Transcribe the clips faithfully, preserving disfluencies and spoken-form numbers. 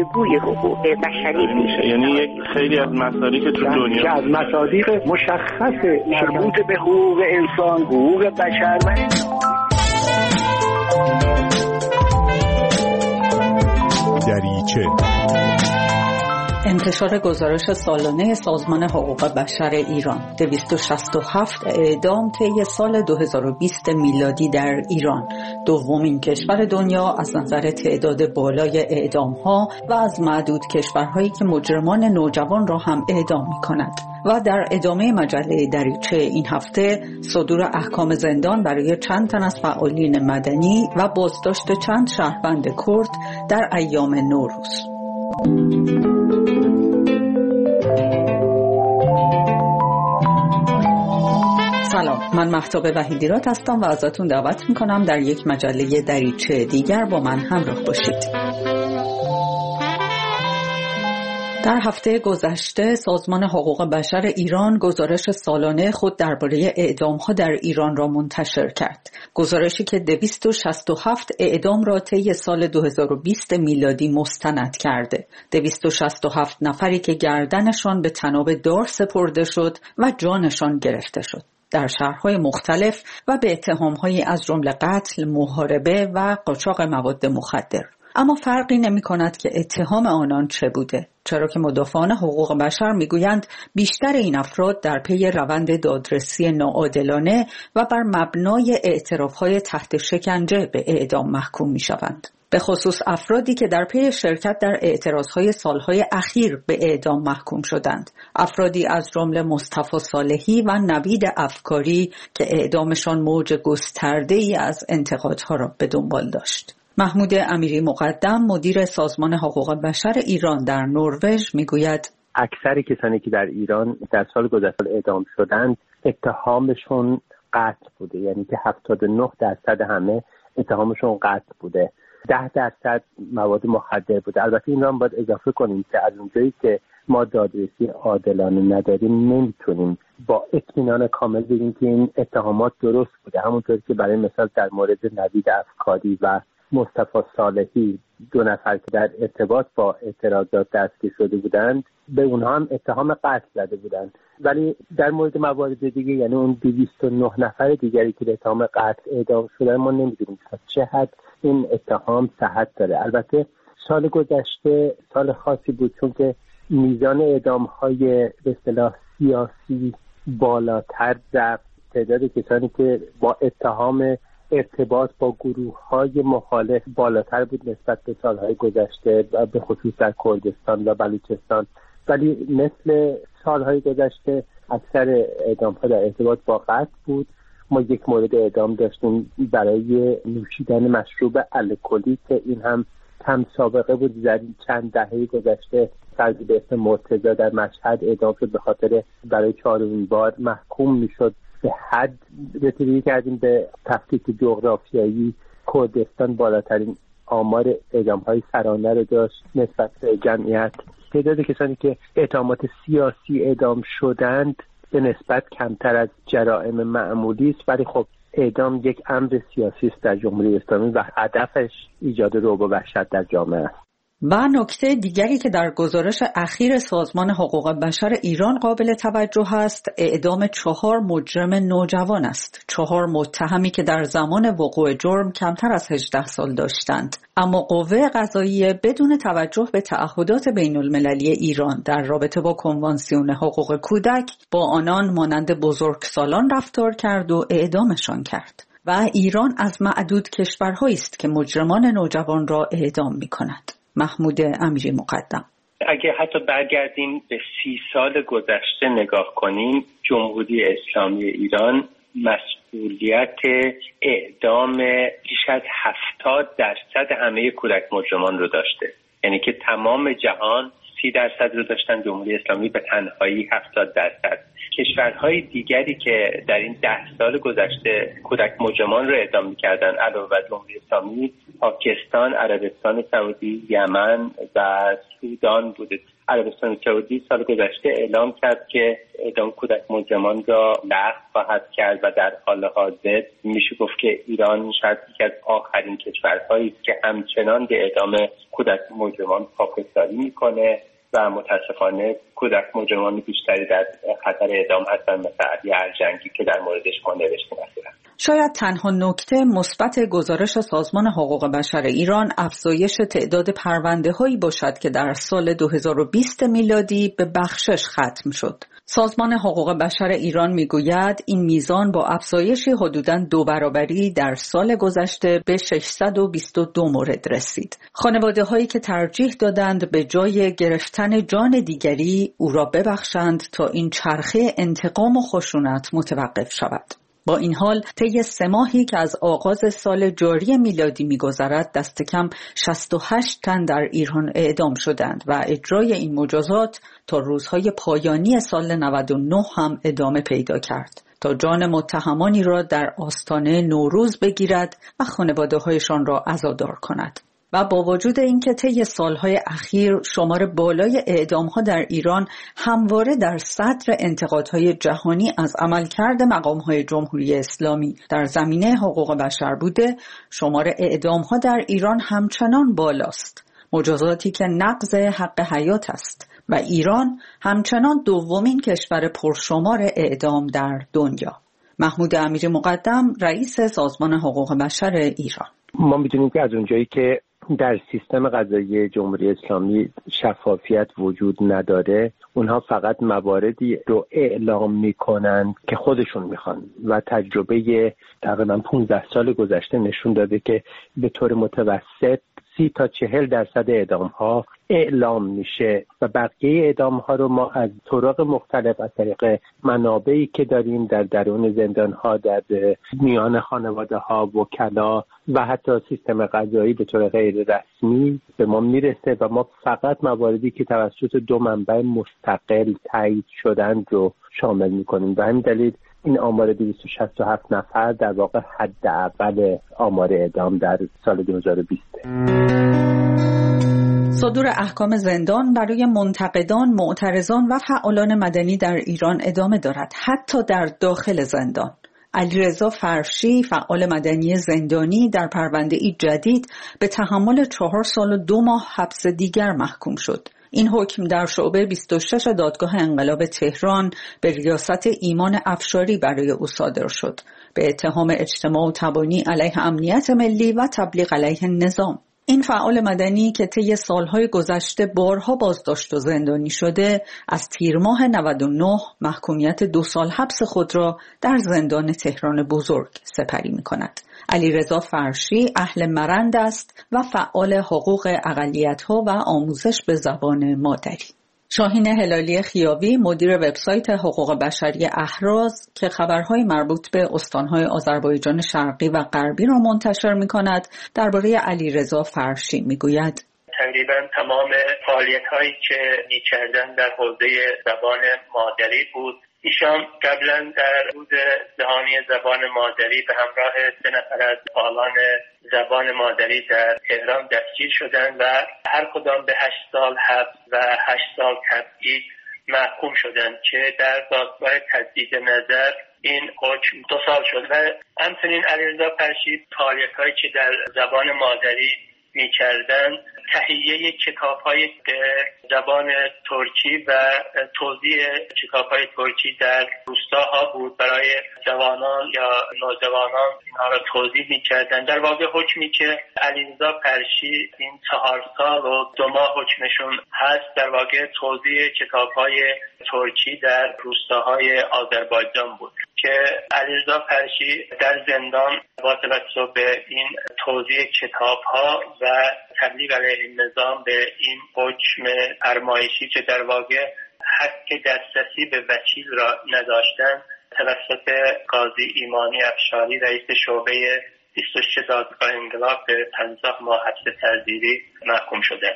گفتگوی حقوق بشری میشه. یعنی خیلی از مصادیق تو دنیا که از مصادیق مشخص مربوط به حقوق انسان، حقوق بشر و دریچه. انتشار گزارش سالانه سازمان حقوق بشر ایران. دویست و شصت و هفت اعدام طی سال دو هزار و بیست میلادی در ایران، دومین کشور دنیا از نظر تعداد بالای اعدام‌ها و از معدود کشورهایی که مجرمان نوجوان را هم اعدام می‌کند. و در ادامه مجله دریچه این هفته صدور احکام زندان برای چند تن از فعالین مدنی و بازداشت چند شهروند کرد در ایام نوروز. سلام، من مهتاب وحیدیراد هستم و ازتون دعوت میکنم در یک مجله دریچه دیگر با من همراه باشید. در هفته گذشته سازمان حقوق بشر ایران گزارش سالانه خود درباره اعدام‌ها در ایران را منتشر کرد. گزارشی که دویست و شصت و هفت اعدام را طی سال دو هزار و بیست میلادی مستند کرده. دویست و شصت و هفت نفری که گردنشان به طناب دار سپرده شد و جانشان گرفته شد در شهرهای مختلف و به اتهام‌هایی از جمله قتل، محاربه و قاچاق مواد مخدر. اما فرقی نمی کند که اتهام آنان چه بوده، چرا که مدافعان حقوق بشر می گویند بیشتر این افراد در پی روند دادرسی ناعادلانه و بر مبنای اعترافهای تحت شکنجه به اعدام محکوم می شوند. به خصوص افرادی که در پی شرکت در اعتراضهای سالهای اخیر به اعدام محکوم شدند. افرادی از جمله مصطفی صالحی و نوید افکاری که اعدامشان موج گسترده‌ای از انتقادها را به دنبال داشت. محمود امیری مقدم، مدیر سازمان حقوق بشر ایران در نروژ، میگوید اکثر کسانی که در ایران در سال گذشته اعدام شدند اتهامشون قتل بوده، یعنی که هفتاد و نه درصد همه اتهامشون قتل بوده. ده درصد مواد مخدر بوده. البته این را باید اضافه کنیم که از اونجایی که ما دادرسی عادلانه نداریم نمیتونیم با اطمینان کامل بگیم که این اتهامات درست بوده. همونطوری که برای مثال در مورد نوید افکاری و مصطفی صالحی، دو نفر که در ارتباط با اعتراضات دستگیر شده بودند، به اونها هم اتهام قتل زده بودند. ولی در مورد موارد دیگه، یعنی اون دویست و نه نفر دیگری که به اتهام قتل اعدام شدن، ما نمیدونیم تا چه حد این اتهام صحت داره. البته سال گذشته سال خاصی بود چون که میزان اعدام‌های به اصطلاح سیاسی بالاتر رفت. تعداد کسانی که با اتهام ارتباط با گروه‌های مخالف بالاتر بود نسبت به سال‌های گذشته، به خصوص در کردستان و بلوچستان. ولی مثل سال‌های گذشته اکثر اعدام‌ها در ارتباط با قتل بود. ما یک مورد اعدام داشتیم برای نوشیدن مشروب الکلی که این هم کم سابقه بود. در چند دهه گذشته فردی به اسم مرتضی در مشهد اعدام شد به خاطر برای چهارمین بار محکوم میشد به حد. رسیدگی کردیم به تفکیک جغرافیایی. کردستان بالاترین آمار اعدام‌های سرانه رو داشت نسبت به جمعیت. تعداد کسانی که اتهامات سیاسی اعدام شدند به نسبت کمتر از جرائم معمولی است، ولی خب اعدام یک امر سیاسی است در جمهوری اسلامی و هدفش ایجاد رعب و وحشت در جامعه است. و نکته دیگری که در گزارش اخیر سازمان حقوق بشر ایران قابل توجه است، اعدام چهار مجرم نوجوان است. چهار متهمی که در زمان وقوع جرم کمتر از هجده سال داشتند. اما قوه قضاییه بدون توجه به تعهدات بین المللی ایران در رابطه با کنوانسیون حقوق کودک با آنان مانند بزرگسالان رفتار کرد و اعدامشان کرد. و ایران از معدود کشورهایی است که مجرمان نوجوان را اعدام می‌کند. محمود امیری مقدم: اگه حتی برگردیم به سی سال گذشته نگاه کنیم، جمهوری اسلامی ایران مسئولیت اعدام بیش از هفتاد درصد همه کودک مجرمان رو داشته. یعنی که تمام جهان سی درصد رو داشتن، جمهوری اسلامی به تنهایی هفتاد درصد. کشورهای دیگری که در این ده سال گذشته کودک مجرمان رو اعدام می‌کردن علاوه بر جمهوری اسلامی، پاکستان، عربستان سعودی، یمن و سودان بوده. عربستان سعودی سال گذشته اعلام کرد که اعدام کودک مجرمان را لغو خواهد کرد و در حال حاضر میشه گفت که ایران شاید یکی از آخرین کشورهایی است که همچنان به اعدام کودک مجرمان خاکساری میکنه و متاسفانه کودک مجرمان بیشتری در خطر اعدام هستند، مثل علی ارجنگی که در موردش ما نوشتیم. شاید تنها نکته مثبت گزارش سازمان حقوق بشر ایران افزایش تعداد پرونده‌هایی باشد که در سال دو هزار و بیست میلادی به بخشش ختم شد. سازمان حقوق بشر ایران میگوید این میزان با افزایش حدوداً دو برابری در سال گذشته به ششصد و بیست و دو مورد رسید. خانواده‌هایی که ترجیح دادند به جای گرفتن جان دیگری او را ببخشند تا این چرخه انتقام و خشونت متوقف شود. با این حال طی سه ماهی که از آغاز سال جاری میلادی می‌گذرد دست کم شصت و هشت تن در ایران اعدام شدند و اجرای این مجازات تا روزهای پایانی سال نود و نه هم ادامه پیدا کرد تا جان متهمانی را در آستانه نوروز بگیرد و خانواده‌هایشان را عزادار کند. و با وجود اینکه طی سالهای اخیر شمار بالای اعدام‌ها در ایران همواره در صدر انتقادهای جهانی از عملکرد مقام‌های جمهوری اسلامی در زمینه حقوق بشر بوده، شمار اعدام‌ها در ایران همچنان بالاست، مجازاتی که نقض حق حیات است و ایران همچنان دومین کشور پرشمار اعدام در دنیا. محمود امیری مقدم، رئیس سازمان حقوق بشر ایران: ما می‌دونیم که از اونجایی که در سیستم قضایی جمهوری اسلامی شفافیت وجود نداره، اونها فقط مواردی رو اعلام میکنن که خودشون میخوان و تجربه تقریبا پانزده سال گذشته نشون داده که به طور متوسط سی تا چهل درصد اعدام ها اعلام میشه و بقیه اعدام ها رو ما از طرق مختلف از طریق منابعی که داریم در درون زندان ها، در میان خانواده ها، وکلا و حتی سیستم قضایی به طور غیر رسمی به ما میرسه و ما فقط مواردی که توسط دو منبع مستقل تایید شدن رو شامل میکنیم. به همین دلیل این آمار دویست و شصت و هفت نفر در واقع حداقل آمار اعدام در سال دو هزار و بیست. صدور احکام زندان برای منتقدان، معترضان و فعالان مدنی در ایران ادامه دارد، حتی در داخل زندان. علیرضا فرشی، فعال مدنی زندانی، در پرونده‌ای جدید به تحمل چهار سال و دو ماه حبس دیگر محکوم شد. این حکم در شعبه بیست و شش دادگاه انقلاب تهران به ریاست ایمان افشاری برای او صادر شد به اتهام اجتماع و تبانی علیه امنیت ملی و تبلیغ علیه نظام. این فعال مدنی که طی سالهای گذشته بارها بازداشت و زندانی شده، از تیر ماه نود و نه محکومیت دو سال حبس خود را در زندان تهران بزرگ سپری می کند. علیرضا فرشی اهل مرند است و فعال حقوق اقلیت‌ها و آموزش به زبان مادری. شاهین هلالی خیابی، مدیر وبسایت حقوق بشری اهراز که خبرهای مربوط به استانهای آذربایجان شرقی و غربی را منتشر می‌کند، درباره علیرضا فرشی می‌گوید: تقریبا تمام فعالیت‌هایی که می‌کردن در حوزه زبان مادری بود. ایشان قبلا در روز جهانی زبان مادری به همراه سه نفر از فعالان زبان مادری در تهران دستگیر شدند و هر کدام به هشت سال حبس و هشت سال تبعید محکوم شدند که در دادگاه تجدید نظر این حکم دو سال شد. و همچنین علیرضا فرشی فعالیت‌هایی که در زبان مادری می‌کردند، تهیه کتاب‌های زبان ترکی و توزیع کتاب‌های ترکی در روستاها بود برای جوانان یا نوجوانان، اینها را توزیع می‌کردند. در واقع حکمی که علیرضا فرشی این چهار سال و دو ماه حکمشون هست، در واقع توزیع کتاب‌های ترکی در روستاهای آذربایجان بود که علیرضا فرشی در زندان با توجه به این توزیع کتاب‌ها و تبلیغ علیه نظام به این حکم فرمایشی که در واقع حق دسترسی به وکیل را نداشتند، توسط قاضی ایمانی افشاری رئیس شعبه بیست و شش دادگاه انقلاب به پنجاه ماه حبس تعزیری محکوم شده.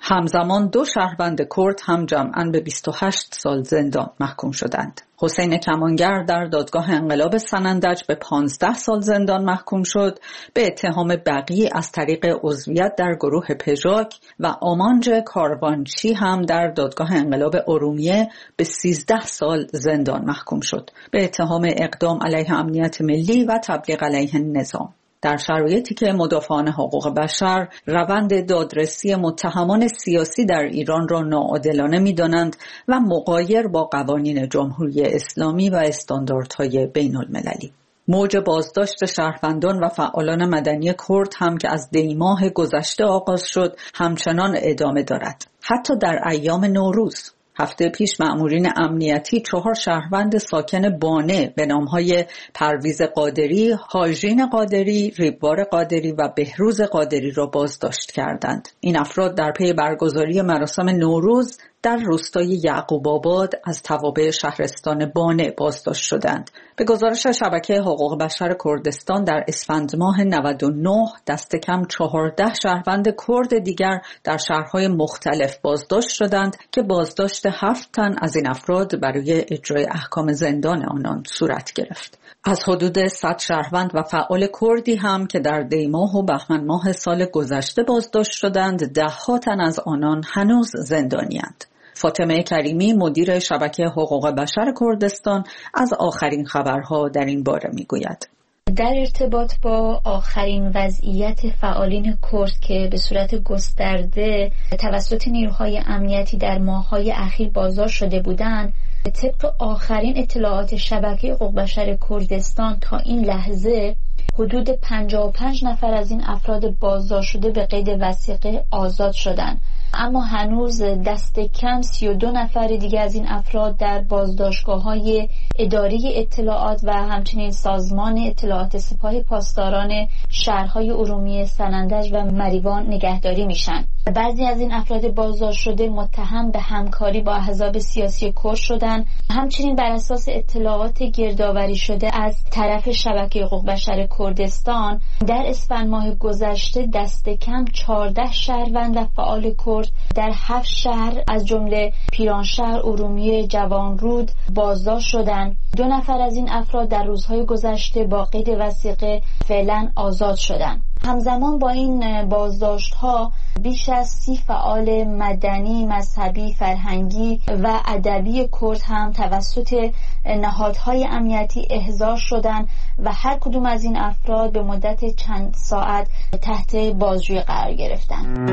همزمان دو شهروند کرد هم جمعاً به بیست و هشت سال زندان محکوم شدند. حسین کمانگر در دادگاه انقلاب سنندج به پانزده سال زندان محکوم شد. به اتهام بقی از طریق عضویت در گروه پژاک و آمانج کاروانچی هم در دادگاه انقلاب ارومیه به سیزده سال زندان محکوم شد به اتهام اقدام علیه امنیت ملی و تبلیغ علیه نظام. در شرایطی که مدافعان حقوق بشر روند دادرسی متهمان سیاسی در ایران را ناعادلانه می‌دانند و مغایر با قوانین جمهوری اسلامی و استانداردهای بین المللی. موج بازداشت شهروندان و فعالان مدنی کرد هم که از دی ماه گذشته آغاز شد همچنان ادامه دارد. حتی در ایام نوروز هفته پیش مأمورین امنیتی چهار شهروند ساکن بانه به نامهای پرویز قادری، هاژین قادری، ریبوار قادری و بهروز قادری را بازداشت کردند. این افراد در پی برگزاری مراسم نوروز در روستای یعقوب آباد از توابع شهرستان بانه بازداشت شدند. به گزارش شبکه حقوق بشر کردستان در اسفند ماه نود و نه دست کم چهارده شهروند کرد دیگر در شهرهای مختلف بازداشت شدند که بازداشت هفت تن از این افراد برای اجرای احکام زندان آنان صورت گرفت. از حدود صد شهروند و فعال کردی هم که در دی ماه و بهمن ماه سال گذشته بازداشت شدند، ده ها تن از آنان هنوز زندانی‌اند. فاطمه کریمی مدیر شبکه حقوق بشر کردستان از آخرین خبرها در این باره میگوید. در ارتباط با آخرین وضعیت فعالین کرد که به صورت گسترده توسط نیروهای امنیتی در ماه‌های اخیر بازداشت شده بودند، طبق آخرین اطلاعات شبکه حقوق بشر کردستان تا این لحظه حدود پنجاه و پنج نفر از این افراد بازداشت شده به قید وثیقه آزاد شدند، اما هنوز دست کم سی و دو نفر دیگه از این افراد در بازداشتگاه‌های اداری اطلاعات و همچنین سازمان اطلاعات سپاه پاسداران شهرهای ارومیه، سنندج و مریوان نگهداری میشن. بعضی از این افراد بازداشت شده متهم به همکاری با احزاب سیاسی کرد شدن. همچنین بر اساس اطلاعات گردآوری شده از طرف شبکه حقوق بشر کردستان در اسفند ماه گذشته دست کم چهارده شهروند و فعال کرد در هفت شهر از جمله پیرانشهر، ارومیه، جوانرود بازداشت شدند. دو نفر از این افراد در روزهای گذشته با قید وثیقه فعلا آزاد شدند. همزمان با این بازداشت‌ها بیش از سی فعال مدنی، مذهبی، فرهنگی و ادبی کرد هم توسط نهادهای امنیتی احضار شدند و هر کدوم از این افراد به مدت چند ساعت تحت بازجویی قرار گرفتند.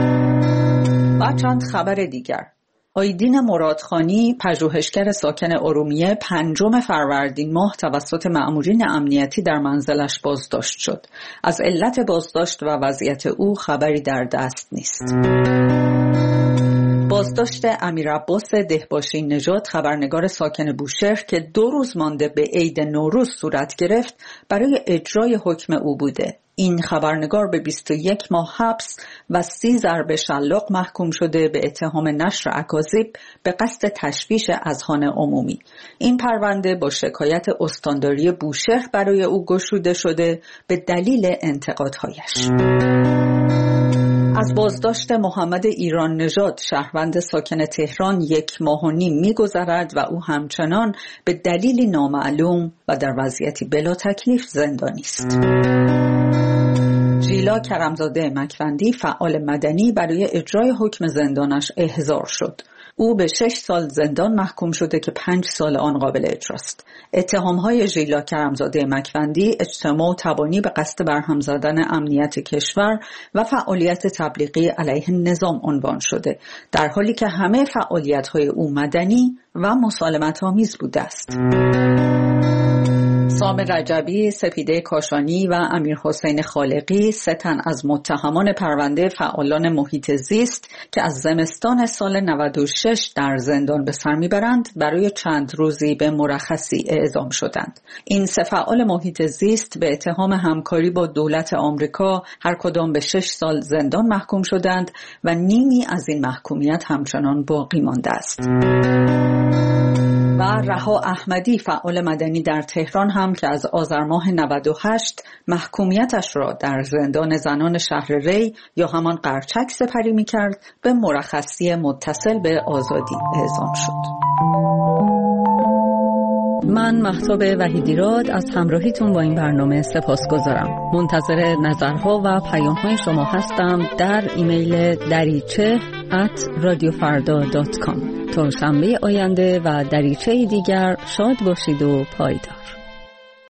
و چند خبر دیگر. آیدین مرادخانی، پژوهشگر ساکن ارومیه، پنجم فروردین ماه توسط مأمورین امنیتی در منزلش بازداشت شد. از علت بازداشت و وضعیت او خبری در دست نیست. بازداشت امیرعباس دهباشی نژاد، خبرنگار ساکن بوشهر که دو روز مانده به عید نوروز صورت گرفت، برای اجرای حکم او بوده. این خبرنگار به بیست و یک ماه حبس و سی ضرب شلاق محکوم شده به اتهام نشر اکاذیب به قصد تشویش اذهان عمومی. این پرونده با شکایت استانداری بوشهر برای او گشوده شده به دلیل انتقادهایش. از بازداشت محمد ایران نژاد، شهروند ساکن تهران، یک ماه و نیم می‌گذرد و او همچنان به دلیلی نامعلوم و در وضعیتی بلا تکلیف زندانی است. ژیلا کرمزاده مکوندی، فعال مدنی، برای اجرای حکم زندانش احضار شد. او به شش سال زندان محکوم شده که پنج سال آن قابل اجراست. اتهام‌های ژیلا کرمزاده مکوندی اجتماع و تبانی به قصد برهم زدن امنیت کشور و فعالیت تبلیغی علیه نظام عنوان شده، در حالی که همه فعالیت‌های او مدنی و مسالمت‌آمیز بوده است. سام رجبی، سپیده کاشانی و امیر حسین خالقی، سه تن از متهمان پرونده فعالان محیط زیست که از زمستان سال نود و شش در زندان به سر میبرند، برای چند روزی به مرخصی اعزام شدند. این سه فعال محیط زیست به اتهام همکاری با دولت آمریکا هر کدام به شش سال زندان محکوم شدند و نیمی از این محکومیت همچنان باقی مانده است. و رها احمدی فعال مدنی در تهران هم که از آذر ماه نود و هشت محکومیتش را در زندان زنان شهر ری یا همان قرچک سپری می‌کرد، به مرخصی متصل به آزادی اعزام شد. من مهتاب وحیدیراد از همراهیتون با این برنامه سپاسگزارم. منتظر نظرها و پیام‌های شما هستم در ایمیل دریچه ات رادیو فردا دات کام. تا شنبه آینده و دریچه دیگر شاد باشید و پایدار.